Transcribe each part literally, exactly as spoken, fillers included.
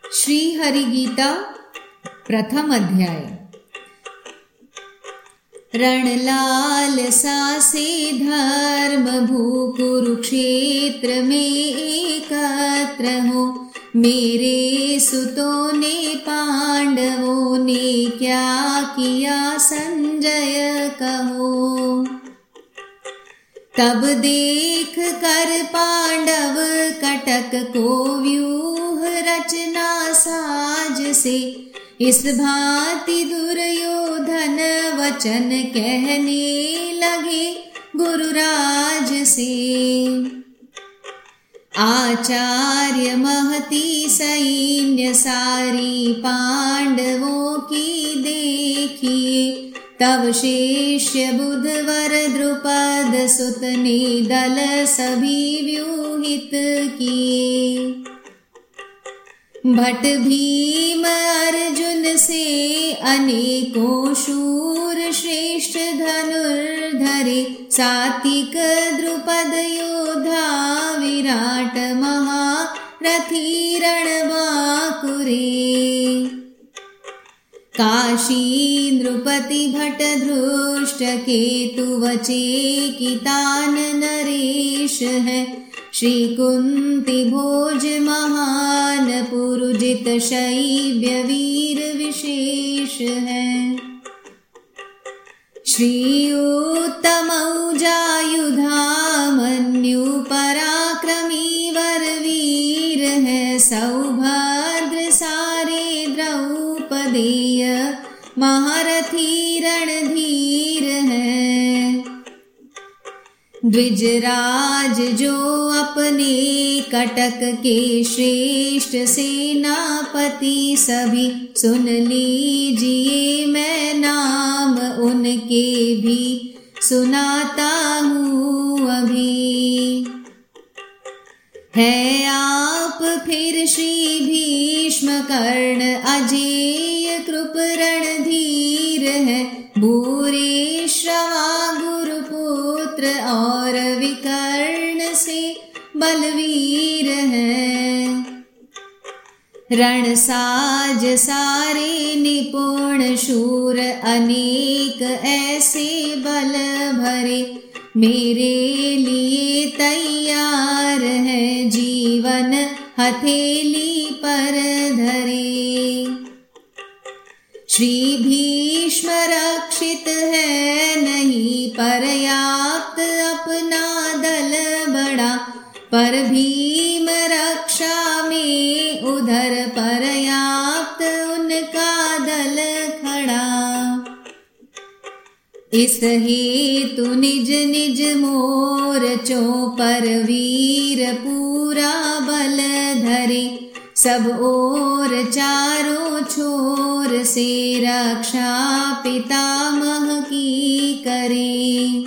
श्री हरि गीता प्रथम अध्याय। रणलाल सासे धर्म भू कुरुक्षेत्र में एकत्र हो, मेरे सुतों ने पांडवों ने क्या किया संजय कहो। तब देख कर पांडव कटक को व्यूह रचना साज से, इस भांति दुर्योधन वचन कहने लगे गुरुराज से। आचार्य महती सैन्य सारी पांडवों की देखिए, तब शिष्य बुधवर द्रुपद सुत ने दल सभी व्यूहित किए। भट भीम अर्जुन से अनेकों शूर श्रेष्ठ धनुर्धरे, सात्विक द्रुपद योधा विराट महारथी रणबांकुरे। काशी नृपति भट धृष्ट केतु वचेकितान नरेश है, श्री कुंती भोज महान पुरुजित शैब्य वीर विशेष है। श्री उत्तम औजायुधा मन्यु पराक्रमी वर वीर है, सौभद्र सारे द्रौपदेय महारथी रणधीर है। द्विजराज जो अपने कटक के श्रेष्ठ सेनापति, सभी सुन लीजिए मैं नाम उनके भी सुनाता हूँ अभी। है आप फिर श्री भीष्म कर्ण अजेय कृप रणधीर है, भूरे श्रवा गुरुपुत्र और विकर्ण से बलवीर है। रणसाज सारे निपुण शूर अनेक ऐसे बल भरे, मेरे लिए तैयार है जीवन हथेली पर धरे। श्री भीष्म रक्षित है नहीं पर्याप्त अपना दल बड़ा, पर भीम रक्षा में उधर पर्याप्त उनका दल खड़ा। इस हेतु निज निज मोर्चों पर वीर पूरा बल धरे, सब ओर चारों छोर से रक्षा पितामह की करे।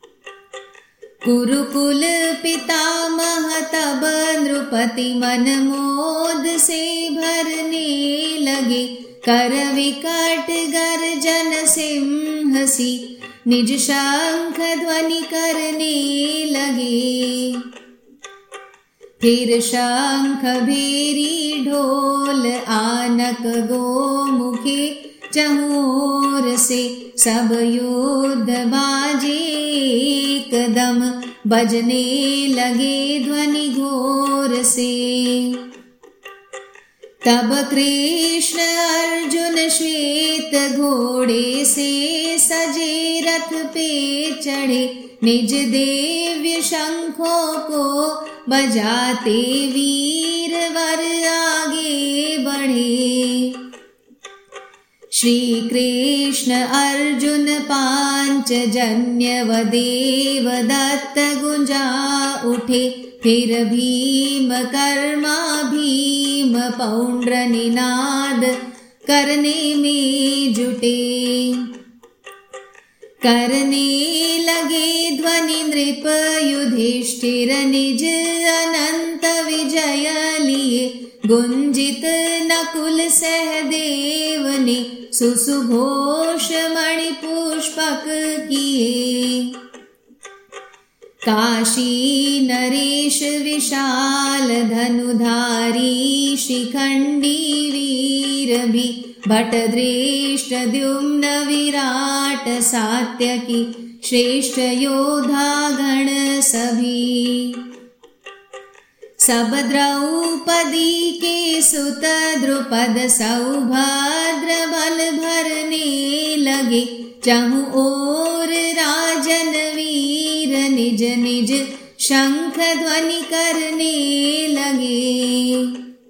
कुरुकुल पितामह तब नृपति मन मोद से भरने लगे, कर विकट गर्जन सिंहसी निज शंख ध्वनि करने लगे। फिर शंख भेरी ढोल आनक गोमुखे चहुओर से, सब युद्ध बाजे एकदम बजने लगे ध्वनि घोर से। तब कृष्ण अर्जुन श्वेत घोड़े से सजे रथ पे चढ़े, निज दिव्य शंखों को बजाते वीर वर आगे बढ़े। श्री कृष्ण अर्जुन पांचजन्य व देव दत्त गुंजा उठे, फिर भीम कर्मा भीम पौंड्र निनाद करने में जुटे। करने लगे ध्वनि नृप युधिष्ठिर निज अनंत विजय लिए, गुंजित नकुल सहदेव ने सुसुघोष मणि पुष्पक किए। काशी नरेश विशाल धनुधारी शिखंडी वीर भी भट दृष्ट द्युम्न विराट सात्यकी श्रेष्ठ योधा गण सभी। सब द्रौपदी के सुत द्रुपद सौभद्र बल भरने लगे, चहु ओर राजन वीर निज निज शंख ध्वनि करने लगे।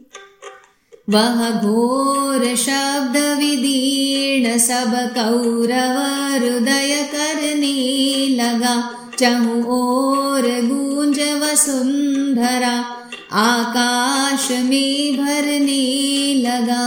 वह घोर शब्द विदीर्ण सब कौरव हृदय करने लगा, चहु ओर गूंज वसुंधरा आकाश में भरने लगा।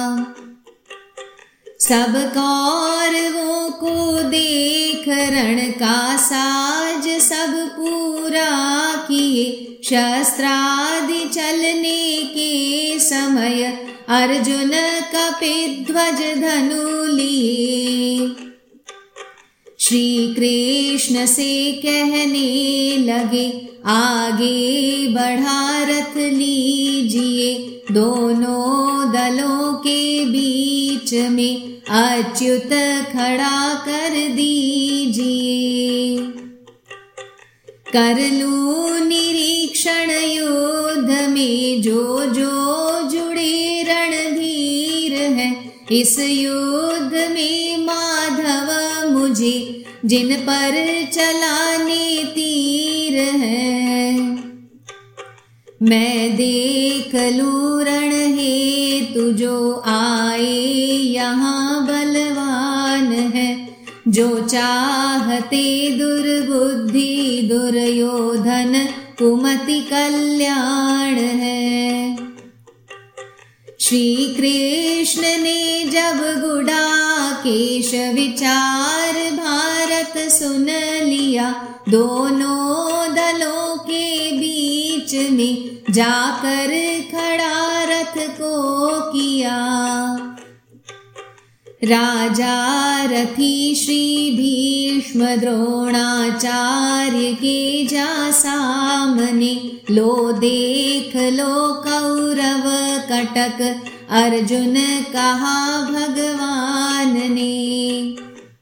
सब कौरवों को देख रण का साज सब पूरा किए, शस्त्रादि चलने के समय अर्जुन कपिध्वज धनु लिए। श्री कृष्ण से कहने लगे, आगे बढ़ा रथ लीजिए, दोनों दलों के बीच में अच्युत खड़ा कर दीजिए। कर लूं निरीक्षण युद्ध में जो जो जुड़े रणधीर हैं, इस युद्ध में माधव मुझे जिन पर चलाने तीर हैं। मैं देख लूं रण हेतु जो आए यहाँ बलवान है, जो चाहते दुर्बुद्धि दुर्योधन कुमति कल्याण है। श्री कृष्ण ने जब गुडाकेश विचार भारत सुन लिया, दोनों दलों के बीच में जाकर खड़ा रथ को किया। राजा रथी श्री भीष्म द्रोणाचार्य के जा सामने, लो देख लो कौरव कटक अर्जुन कहा भगवान ने।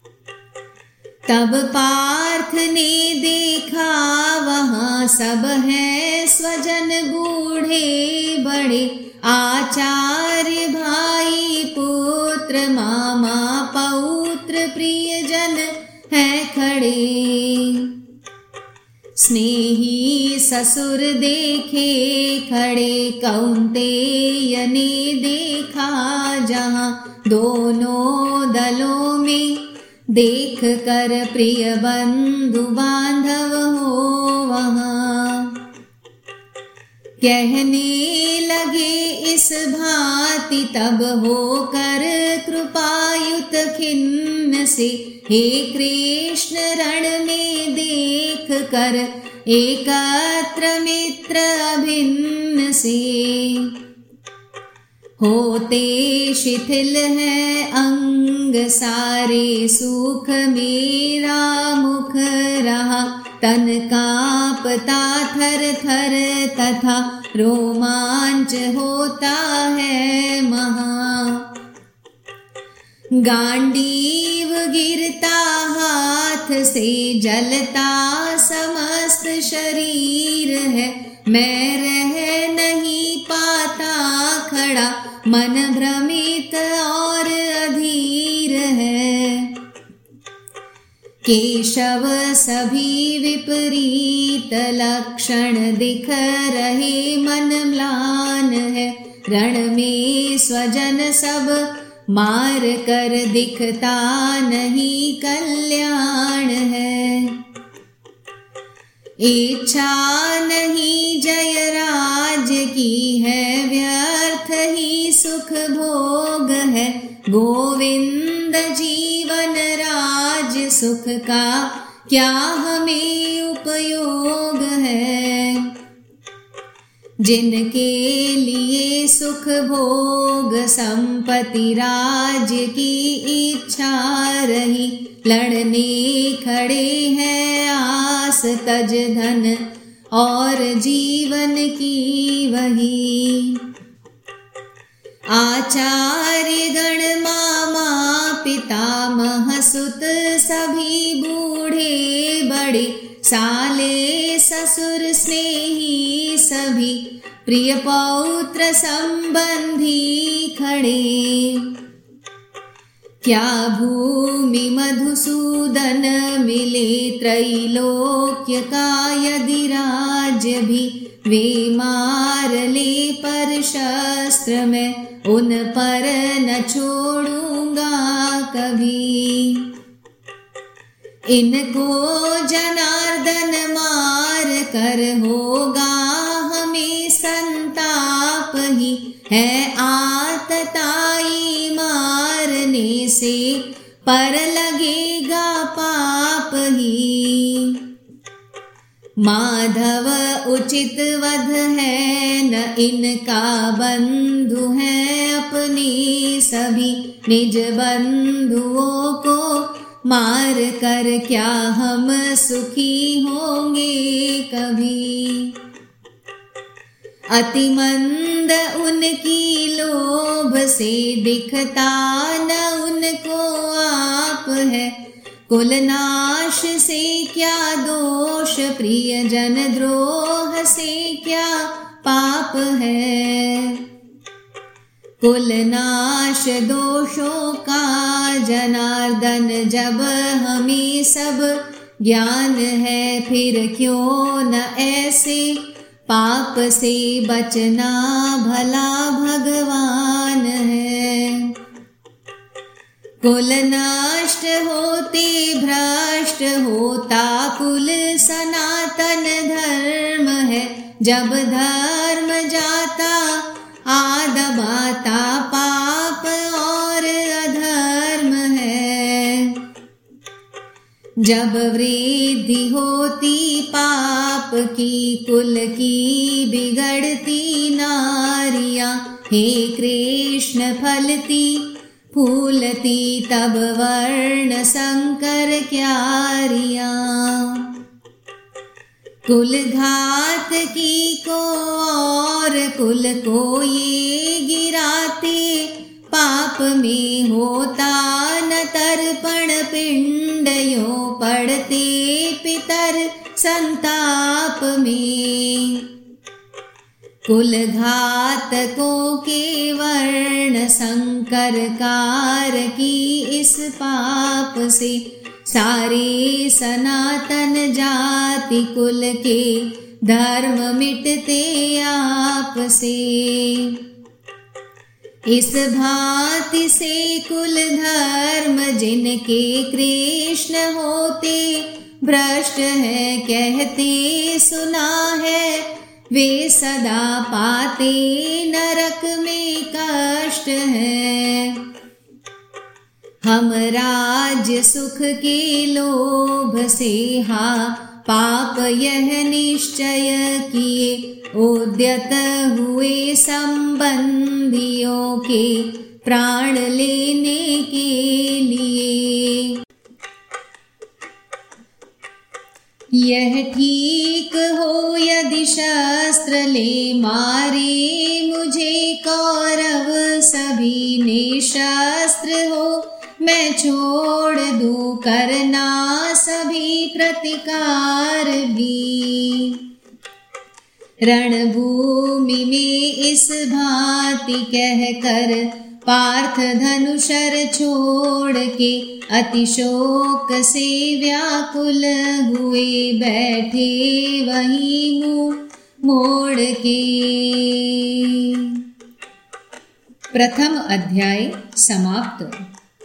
तब पार्थ ने देखा वहाँ सब है स्वजन बूढ़े बड़े, आचार्य भाई पुत्र मामा पौत्र प्रियजन है खड़े। स्नेही ससुर देखे खड़े, कौन्तेय ने देखा जहाँ दोनों दलों में, देख कर प्रिय बंधु बांधव हो वहाँ। कहने लगे इस भांति तब होकर कृपायुत खिन्न से, हे कृष्ण रण में देख कर एकत्र मित्र अभिन्न से। होते शिथिल है अंग सारे, सुख मेरा मुख रहा, तन कांपता थर थर तथा रोमांच होता है महा। गांडीव गिरता हाथ से, जलता समस्त शरीर है, मैं रह नहीं पाता खड़ा, मन भ्रमित और अधीर है। केशव सभी विपरीत लक्षण दिख रहे, मन म्लान है, रण में स्वजन सब मार कर दिखता नहीं कल्याण है। इच्छा नहीं जय राज की है, व्यर्थ ही सुख भोग है, गोविंद जीवन राज सुख का क्या हमें उपयोग है। जिनके लिए सुख भोग संपत्ति राज की इच्छा रही, लड़ने खड़े हैं आस तज धन और जीवन की वही। आचार्य गण मामा पितामह सुत सभी बूढ़े बड़े साले ससुर स्नेही सभी प्रिय पौत्र संबंधी खड़े। क्या भूमि मधुसूदन मिले त्रैलोक्य का यदि राज्य भी वे मार ले पर शस्त्र में उन पर न छोड़ूंगा कभी। इनको जनार्दन मार कर होगा हमें संताप ही है आतताई मारने से पर लगेगा पाप ही। माधव उचित वध है न इनका बंधु है अपने सभी निज बंधुओं को मार कर क्या हम सुखी होंगे कभी। अति मंद उनकी लोभ से दिखता न उनको आप है। कुलनाश से क्या दोष प्रिय जन द्रोह से क्या पाप है। कुलनाश दोषों का जनार्दन जब हमें सब ज्ञान है फिर क्यों न ऐसे पाप से बचना भला भगवान है। कुल नष्ट होते भ्रष्ट होता कुल सनातन धर्म है। जब धर्म जाता आदबाता पाप और अधर्म है। जब वृद्धि होती पाप की कुल की बिगड़ती नारियां हे कृष्ण फलती फूलती तब वर्ण संकर क्यारियां। कुल घात की को और कुल को ये गिराते पाप में होता न तर्पण पिंड यो पड़ते पितर संताप में। कुल घातकों के वर्ण संकर कार की इस पाप से सारे सनातन जाति कुल के धर्म मिटते आप से। इस भांति से कुल धर्म जिनके कृष्ण होते भ्रष्ट है कहते सुना है। वे सदा पाते नरक में कष्ट है। हम राज्य सुख के लोभ से हा पाप यह निश्चय किए उद्यत हुए संबंधियों के प्राण लेने के लिए। यह ठीक हो यदि शस्त्र ले मारे मुझे कौरव सभी निशस्त्र हो मैं छोड़ दूं करना सभी प्रतिकार भी। रणभूमि में इस भांति कह कर पार्थ धनुषर छोड़ के अति शोक से व्याकुल हुए बैठे वहीं मुंह मोड़ के। प्रथम अध्याय समाप्त।